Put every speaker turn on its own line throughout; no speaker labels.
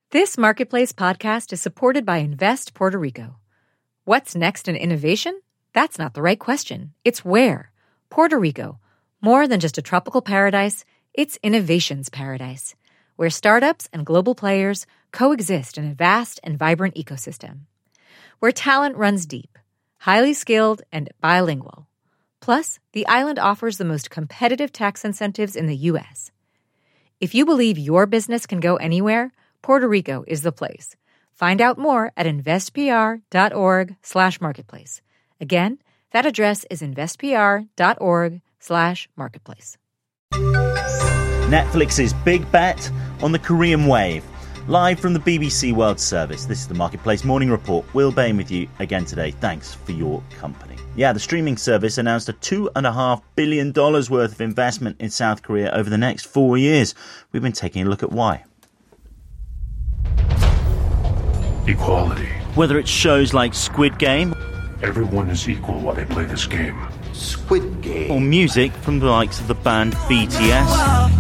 This Marketplace podcast is supported by Invest Puerto Rico. What's next in innovation? That's not the right question. It's where. Puerto Rico. More than just a tropical paradise, it's innovation's paradise, where startups and global players coexist in a vast and vibrant ecosystem. Where talent runs deep, highly skilled and bilingual. Plus, the island offers the most competitive tax incentives in the U.S. If you believe your business can go anywhere, Puerto Rico is the place. Find out more at investpr.org/marketplace. Again, that address is investpr.org/marketplace.
Netflix's big bet on the Korean wave. Live from the BBC World Service, this is the Marketplace Morning Report. Will Bain with you again today. Thanks for your company. Yeah, the streaming service announced a $2.5 billion worth of investment in South Korea over the next 4 years. We've been taking a look at why.
Equality.
Whether it's shows like Squid Game,
Everyone is equal while they play this game.
Squid Game.
or music from the likes of the band BTS,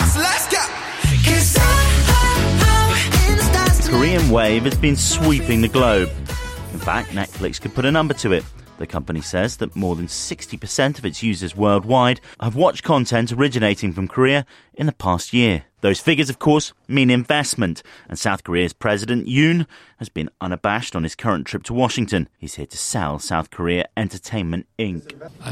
the Korean wave has been sweeping the globe. In fact, Netflix could put a number to it. The company says that more than 60% of its users worldwide have watched content originating from Korea in the past year. Those figures, of course, mean investment. And South Korea's President Yoon has been unabashed on his current trip to Washington. He's here to sell South Korea Entertainment Inc.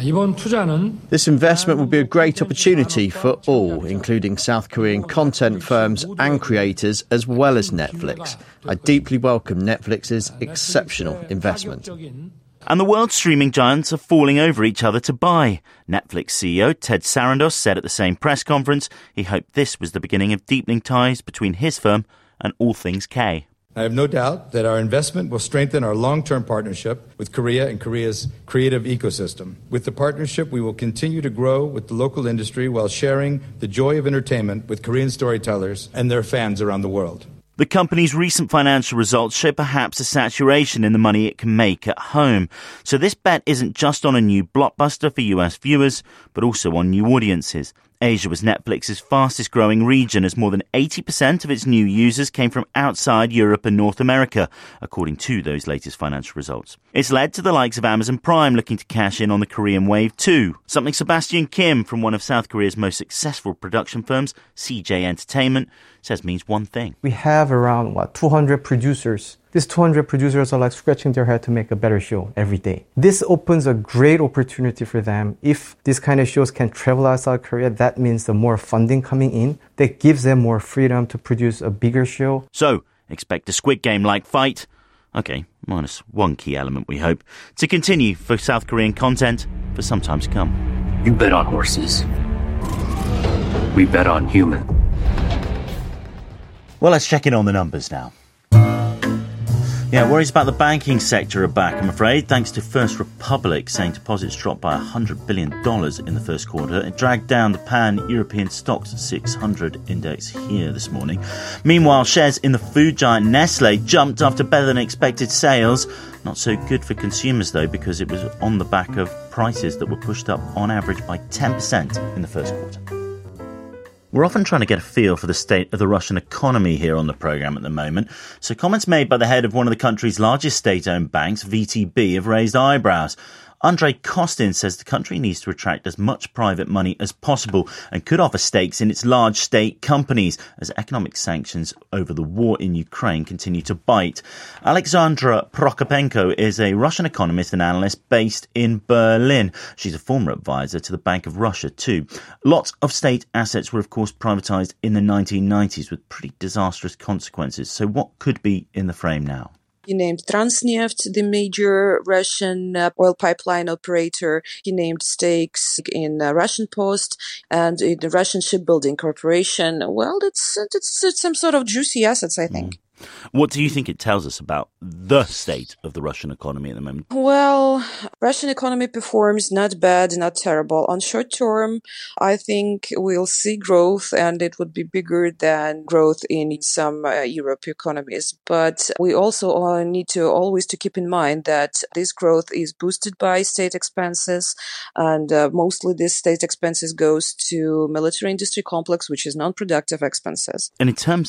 This investment will be a great opportunity for all, including South Korean content firms and creators, as well as Netflix. I deeply welcome Netflix's exceptional investment.
And the world's streaming giants are falling over each other to buy. Netflix CEO Ted Sarandos said at the same press conference he hoped this was the beginning of deepening ties between his firm and All Things K.
I have no doubt that our investment will strengthen our long-term partnership with Korea and Korea's creative ecosystem. With the partnership, we will continue to grow with the local industry while sharing the joy of entertainment with Korean storytellers and their fans around the world.
The company's recent financial results show perhaps a saturation in the money it can make at home. So this bet isn't just on a new blockbuster for US viewers, but also on new audiences. Asia was Netflix's fastest growing region as more than 80% of its new users came from outside Europe and North America, according to those latest financial results. It's led to the likes of Amazon Prime looking to cash in on the Korean wave too, something Sebastian Kim from one of South Korea's most successful production firms, CJ Entertainment, says means one thing.
We have around, 200 producers. These 200 producers are like scratching their head to make a better show every day. This opens a great opportunity for them. If these kind of shows can travel outside Korea, that means the more funding coming in, that gives them more freedom to produce a bigger show.
So, expect a Squid Game-like fight. Okay, minus one key element, we hope, to continue for South Korean content for some time to come.
You bet on horses. We bet on human.
Well, let's check in on the numbers now. Yeah, worries about the banking sector are back, I'm afraid, thanks to First Republic saying deposits dropped by $100 billion in the first quarter. It dragged down the Pan-European Stocks 600 index here this morning. Meanwhile, shares in the food giant Nestle jumped after better-than-expected sales. Not so good for consumers, though, because it was on the back of prices that were pushed up on average by 10% in the first quarter. We're often trying to get a feel for the state of the Russian economy here on the programme at the moment, so comments made by the head of one of the country's largest state-owned banks, VTB, have raised eyebrows. Andrei Kostin says the country needs to attract as much private money as possible and could offer stakes in its large state companies as economic sanctions over the war in Ukraine continue to bite. Alexandra Prokopenko is a Russian economist and analyst based in Berlin. She's a former advisor to the Bank of Russia too. Lots of state assets were of course privatised in the 1990s with pretty disastrous consequences. So what could be in the frame now?
He named Transneft, the major Russian oil pipeline operator. He named stakes in Russian Post and in the Russian Shipbuilding Corporation. Well, it's some sort of juicy assets, I think.
What do you think it tells us about the state of the Russian economy at the moment?
Well, Russian economy performs not bad, not terrible. On short term, I think we'll see growth and it would be bigger than growth in some Europe economies. But we also need to always to keep in mind that this growth is boosted by state expenses and mostly this state expenses goes to military industry complex, which is non-productive expenses.
And in terms of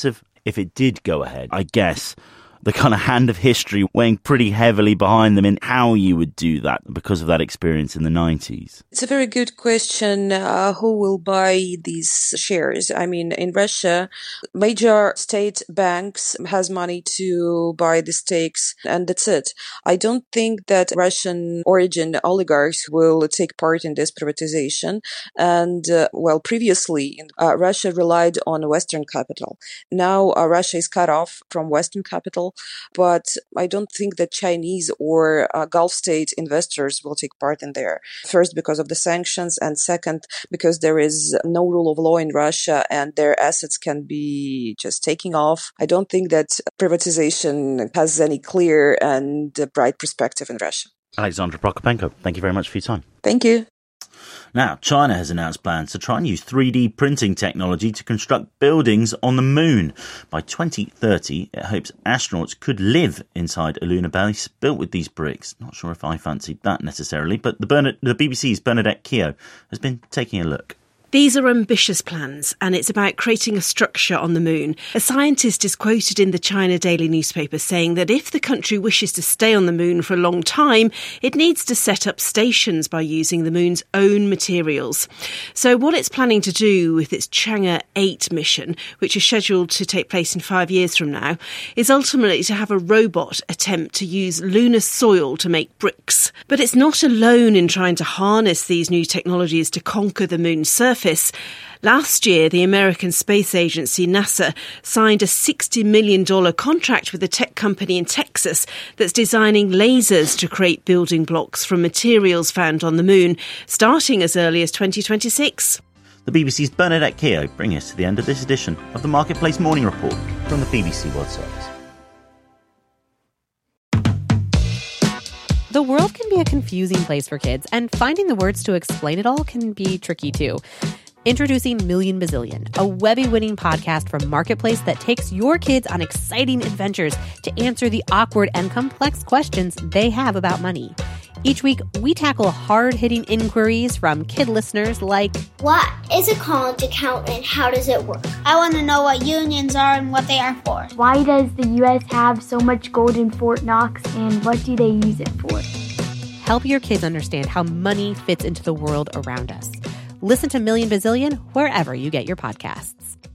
if it did go ahead, I guess the kind of hand of history weighing pretty heavily behind them in how you would do that because of that experience in the 90s?
It's a very good question. Who will buy these shares? I mean, in Russia, major state banks has money to buy the stakes, and that's it. I don't think that Russian origin oligarchs will take part in this privatization. And, previously, Russia relied on Western capital. Now, Russia is cut off from Western capital. But I don't think that Chinese or Gulf state investors will take part in there. First, because of the sanctions, and second, because there is no rule of law in Russia and their assets can be just taking off. I don't think that privatization has any clear and bright perspective in Russia.
Alexandra Prokopenko, thank you very much for your time.
Thank you.
Now, China has announced plans to try and use 3D printing technology to construct buildings on the moon. By 2030, it hopes astronauts could live inside a lunar base built with these bricks. Not sure if I fancied that necessarily, but the BBC's Bernadette Keogh has been taking a look.
These are ambitious plans, and it's about creating a structure on the moon. A scientist is quoted in the China Daily newspaper saying that if the country wishes to stay on the moon for a long time, it needs to set up stations by using the moon's own materials. So what it's planning to do with its Chang'e 8 mission, which is scheduled to take place in 5 years from now, is ultimately to have a robot attempt to use lunar soil to make bricks. But it's not alone in trying to harness these new technologies to conquer the moon's surface. Last year, the American space agency NASA signed a $60 million contract with a tech company in Texas that's designing lasers to create building blocks from materials found on the moon, starting as early as 2026.
The BBC's Bernadette Keogh bringing us to the end of this edition of the Marketplace Morning Report from the BBC World Service.
The world can be a confusing place for kids, and finding the words to explain it all can be tricky too. Introducing Million Bazillion, a Webby-winning podcast from Marketplace that takes your kids on exciting adventures to answer the awkward and complex questions they have about money. Each week, we tackle hard-hitting inquiries from kid listeners like,
what is a college account and how does it work? I want to know what unions are and what they are for.
Why does the U.S. have so much gold in Fort Knox and what do they use it for?
Help your kids understand how money fits into the world around us. Listen to Million Bazillion wherever you get your podcasts.